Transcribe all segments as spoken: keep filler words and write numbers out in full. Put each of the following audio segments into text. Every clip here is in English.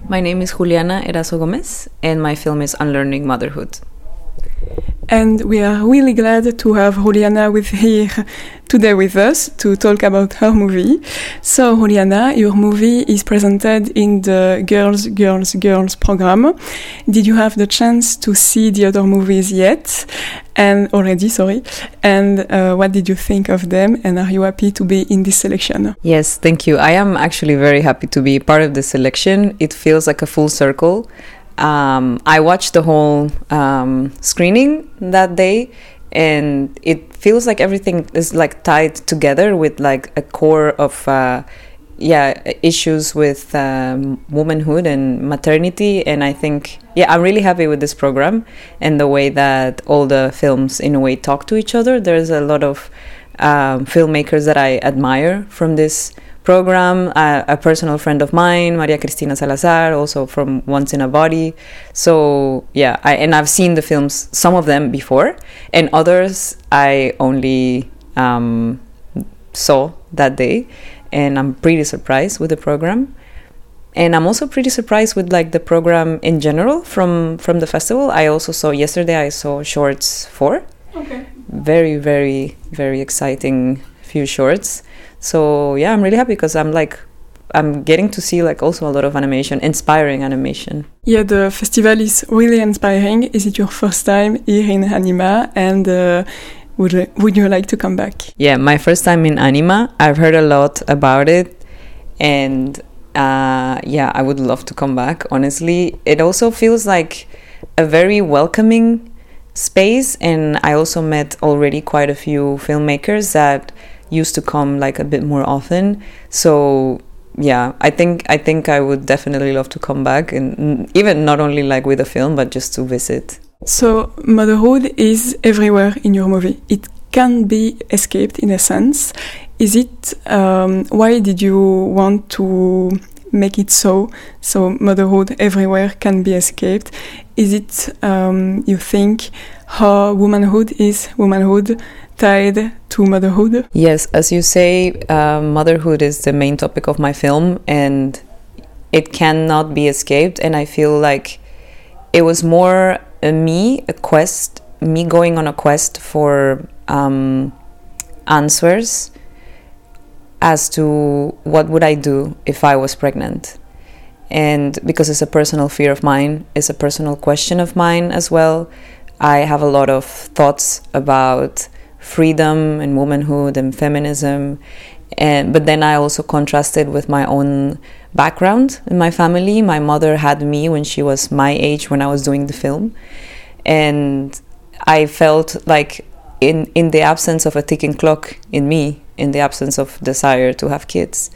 My name is Juliana Eraso Gomez, and my film is Unlearning Motherhood. And we are really glad to have Juliana with here today with us to talk about her movie. So, Juliana, your movie is presented in the Girls, Girls, Girls program. Did you have the chance to see the other movies yet? And already, sorry. And uh, what did you think of them? And are you happy to be in this selection? Yes, thank you. I am actually very happy to be part of this selection. It feels like a full circle. Um, I watched the whole um, screening that day, and it feels like everything is like tied together with like a core of uh, yeah issues with um, womanhood and maternity. And I think yeah I'm really happy with this program and the way that all the films in a way talk to each other. There's a lot of um, filmmakers that I admire from this program, uh, a personal friend of mine, Maria Cristina Salazar, also from Once in a Body. So yeah, I, and I've seen the films, some of them before, and others I only um, saw that day, and I'm pretty surprised with the program. And I'm also pretty surprised with like the program in general from from the festival. I also saw yesterday, I saw Shorts four. Okay. Very, very, very exciting few shorts. So yeah, I'm really happy because I'm like, I'm getting to see like also a lot of animation, inspiring animation. Yeah, the festival is really inspiring. Is it your first time here in Anima? And uh, would would you like to come back? Yeah, my first time in Anima. I've heard a lot about it, and uh, yeah, I would love to come back. Honestly, it also feels like a very welcoming space, and I also met already quite a few filmmakers that used to come like a bit more often. So yeah, I think I think I would definitely love to come back, and even not only like with a film, but just to visit. So motherhood is everywhere in your movie. It can be escaped in a sense. Is it um, why did you want to make it so so motherhood everywhere can be escaped? Is it um, you think how womanhood is womanhood tied to motherhood? Yes, as you say, uh, motherhood is the main topic of my film, and it cannot be escaped. And I feel like it was more a me, a quest, me going on a quest for um, answers as to what would I do if I was pregnant. And because it's a personal fear of mine, it's a personal question of mine as well. I have a lot of thoughts about freedom and womanhood and feminism, and but then I also contrasted with my own background in my family. My mother had me when she was my age when I was doing the film, and I felt like in in the absence of a ticking clock in me, in the absence of desire to have kids,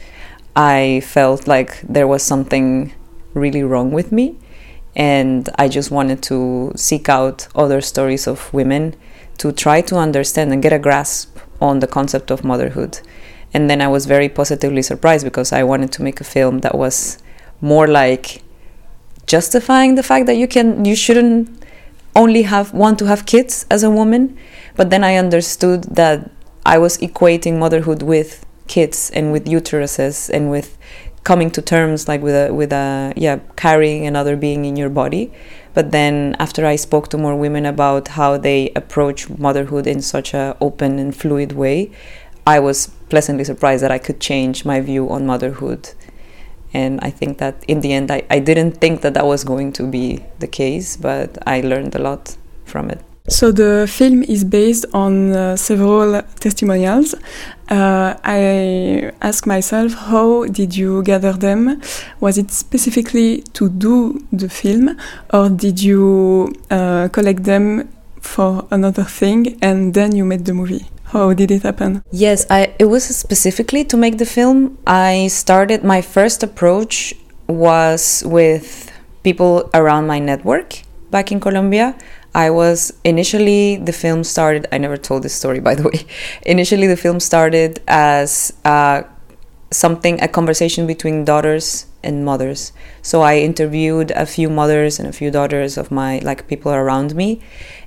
I felt like there was something really wrong with me, and I just wanted to seek out other stories of women to try to understand and get a grasp on the concept of motherhood. And then I was very positively surprised because I wanted to make a film that was more like justifying the fact that you can, you shouldn't only have want to have kids as a woman. But then I understood that I was equating motherhood with kids and with uteruses and with coming to terms like with a with a yeah carrying another being in your body. But then after I spoke to more women about how they approach motherhood in such a open and fluid way, I was pleasantly surprised that I could change my view on motherhood. And I think that in the end, I, I didn't think that that was going to be the case, but I learned a lot from it. So the film is based on uh, several testimonials. Uh, I ask myself, how did you gather them? Was it specifically to do the film, or did you uh, collect them for another thing and then you made the movie? How did it happen? Yes, I, it was specifically to make the film. I started, my first approach was with people around my network back in Colombia. I was initially, the film started, I never told this story, by the way. Initially, the film started as uh, something, a conversation between daughters and mothers. So I interviewed a few mothers and a few daughters of my, like, people around me.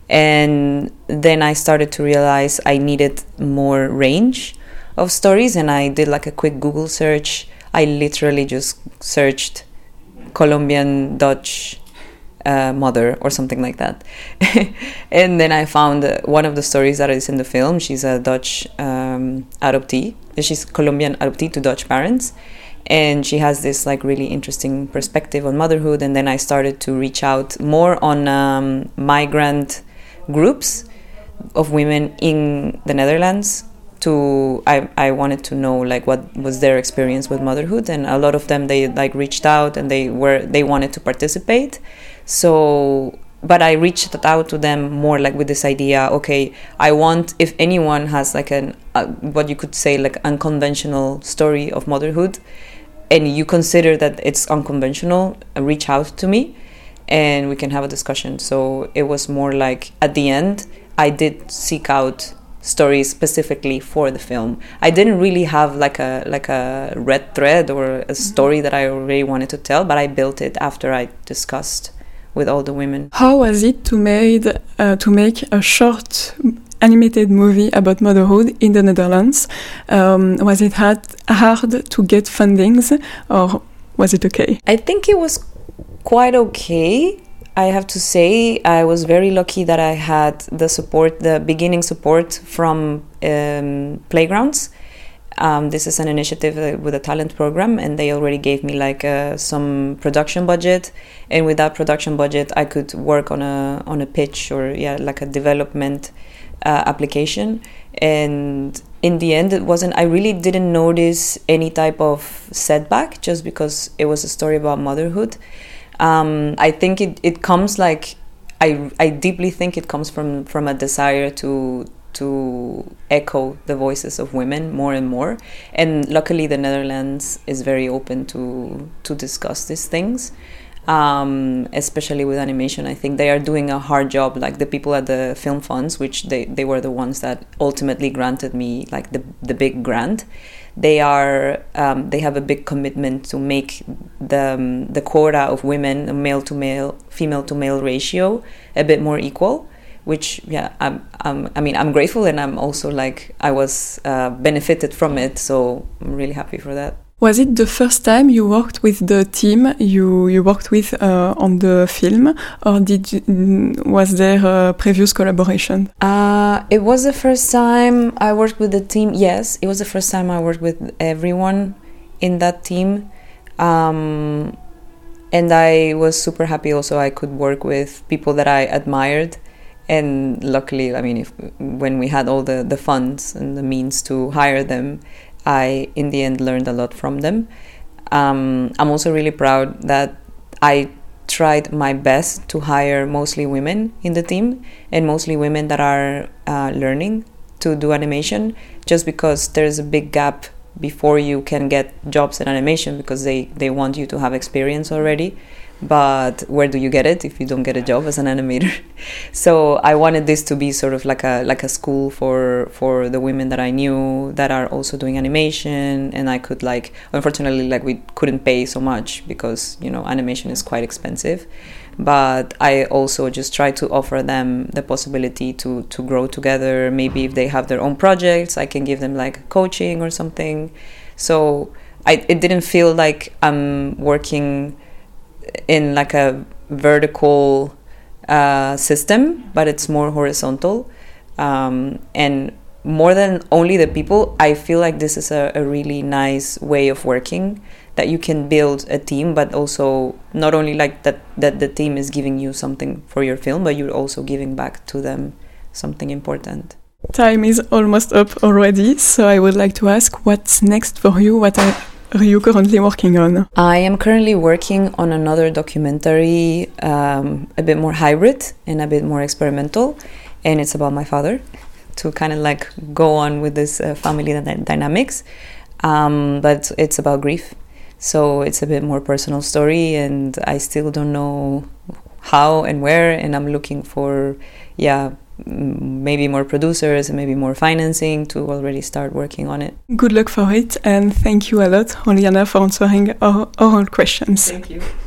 And then I started to realize I needed more range of stories, and I did like a quick Google search. I literally just searched Colombian Dutch uh, mother or something like that. And then I found uh, one of the stories that is in the film. She's a Dutch um, adoptee. She's Colombian adoptee to Dutch parents. And she has this like really interesting perspective on motherhood. And then I started to reach out more on um, migrant groups of women in the Netherlands. To I, I wanted to know like what was their experience with motherhood, and a lot of them they like reached out and they were they wanted to participate. So but I reached out to them more like with this idea, okay, I want, if anyone has like an uh, what you could say like unconventional story of motherhood and you consider that it's unconventional, uh, reach out to me and we can have a discussion. So it was more like at the end I did seek out stories specifically for the film. I didn't really have like a like a red thread or a story that I already wanted to tell, but I built it after I discussed with all the women. How was it to made uh, to make a short animated movie about motherhood in the Netherlands? Um, was it hard hard to get fundings, or was it okay? I think it was quite okay. I have to say I was very lucky that I had the support, the beginning support from um, Playgrounds. Um, this is an initiative uh, with a talent program, and they already gave me like uh, some production budget. And with that production budget, I could work on a on a pitch or yeah, like a development uh, application. And in the end, it wasn't. I really didn't notice any type of setback, just because it was a story about motherhood. Um, I think it, it comes like I, I deeply think it comes from, from a desire to to echo the voices of women more and more, and luckily the Netherlands is very open to to discuss these things, um, especially with animation. I think they are doing a hard job, like the people at the film funds, which they, they were the ones that ultimately granted me like the the big grant. They are um, they have a big commitment to make the um, the quota of women, male to male, female to male ratio a bit more equal. Which yeah, I'm, I'm I mean I'm grateful, and I'm also like I was uh, benefited from it. So I'm really happy for that. Was it the first time you worked with the team you you worked with uh, on the film, or did you, was there a previous collaboration? Uh, it was the first time I worked with the team. Yes, it was the first time I worked with everyone in that team, um, and I was super happy. Also, I could work with people that I admired, and luckily, I mean, if, when we had all the the funds and the means to hire them, I, in the end, learned a lot from them. Um, I'm also really proud that I tried my best to hire mostly women in the team, and mostly women that are uh, learning to do animation, just because there's a big gap before you can get jobs in animation, because they, they want you to have experience already. But where do you get it if you don't get a job as an animator? So I wanted this to be sort of like a like a school for for the women that I knew that are also doing animation, and I could like, unfortunately, like we couldn't pay so much because, you know, animation is quite expensive. But I also just try to offer them the possibility to to grow together. Maybe if they have their own projects, I can give them like coaching or something. So I it didn't feel like I'm working in like a vertical uh, system, but it's more horizontal, um, and more than only the people, I feel like this is a, a really nice way of working, that you can build a team, but also not only like that that the team is giving you something for your film, but you're also giving back to them something important. Time is almost up already, so I would like to ask, what's next for you? What are are you currently working on? I am currently working on another documentary, um, a bit more hybrid and a bit more experimental, and it's about my father, to kind of like go on with this uh, family dy- dynamics, um, but it's about grief. So it's a bit more personal story, and I still don't know how and where, and I'm looking for, yeah, maybe more producers and maybe more financing to already start working on it. Good luck for it, and thank you a lot, Juliana, for answering our, our questions. Thank you.